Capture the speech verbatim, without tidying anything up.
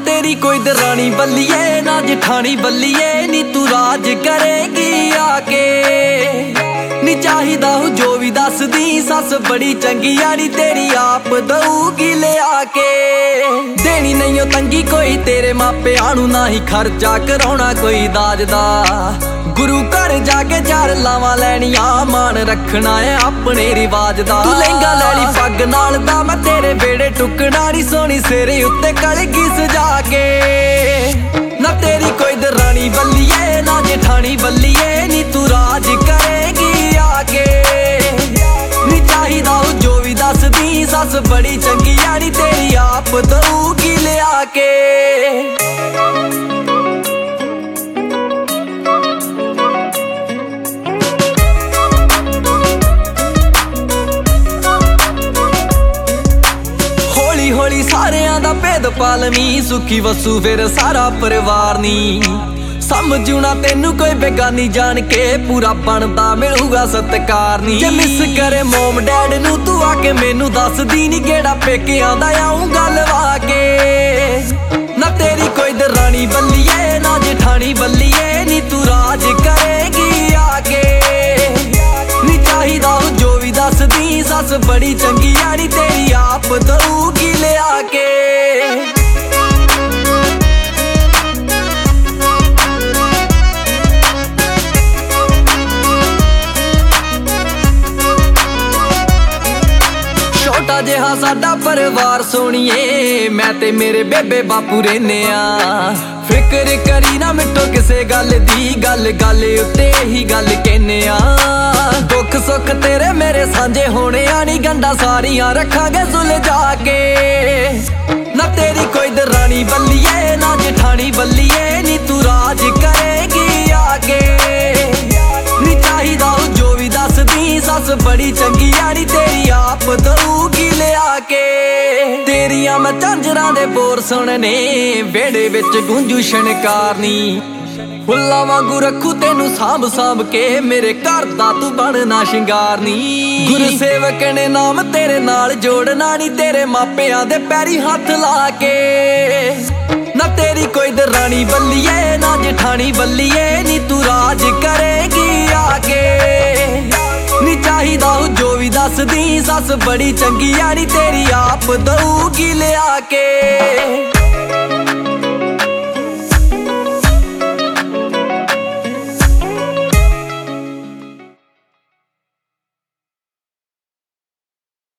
तेरी कोई दरानी बल्लिए ना जठानी बल्लिए नी तू राज करेगी आके। नी चाहिदा हूं जो भी दस दी सस बड़ी चंगी यारी तेरी आप दऊगी ले आके। देनी नहीं तंगी कोई तेरे मापिआं नूं ना ही खर्चा कराउणा कोई दाज दा। गुरु घर जाके चार लावां लैणियां मान रखना है अपने रिवाज दा। तू लहंगा लै ली पग नाल दा मैं तेरे बेड़े टुकना नी सोनी सिरे उत्ते कलगी सजा के। ना तेरी कोई दरानी बल्लिए ना जेठानी बल्लिए नी तू राज करेगी आके। नी चाहिदा हूं जो भी दस दी सस बड़ी चंगी यारी तेरी आप दऊगी ले आके। होली सारियां दा भेद पालवी सुखी वसू फिर सारा परिवार नी। समझू ना तेनू कोई बेगानी जान के पूरा बनदा मिलूगा सत्कार नी। जे मिस करे मोम डैड नू तू आके मैनू दस दी नी गेड़ा पेकिआं दा आऊं गल वाके। ना तेरी कोई दरानी बल्लिए ना जेठानी बल्लिए नी तू राज करेगी आके। नी चाहिदा हूं जो भी दस दी सस बड़ी चंगी यारी तेरी आप दऊगी ले आके। छोटा जिहा साडा परिवार सोनिए मैं ते मेरे बेबे बापू रहने आ। फिक्र करी ना मिटो किसे गल दी गल गल उत्ते ही गल कहने आ। दुख सुख तेरे मेरे सांझे होने आनी गंडा सारियां रखांगे सुलझा के। ना तेरी कोई दरानी बल्लिए ना जेठानी बल्लिए नी तू राज करेगी आके। नी चाहिदा हूं जो भी दस दी सस बड़ी चंगी यारी तेरी आप दऊगी ले आके। तेरियां मैं झांजरां दे बोर सुनने वेड़े विच गूंजू शनकारनी। फुल्लां वांगू रखू तेनू सांभ सांभ के मेरे घर दा तू बनना शिंगारनी। गुरसेवक ने नाम तेरे नाल जोड़ना नी तेरे मापिआं दे पैरी हत्थ ला के। ना तेरी कोई दरानी बल्लिए ना जेठानी बल्लिए नी तू राज करेगी आके। नी चाहिदा हूं जो भी दस दी सस बड़ी चंगी यारी तेरी आप दऊगी ले आके।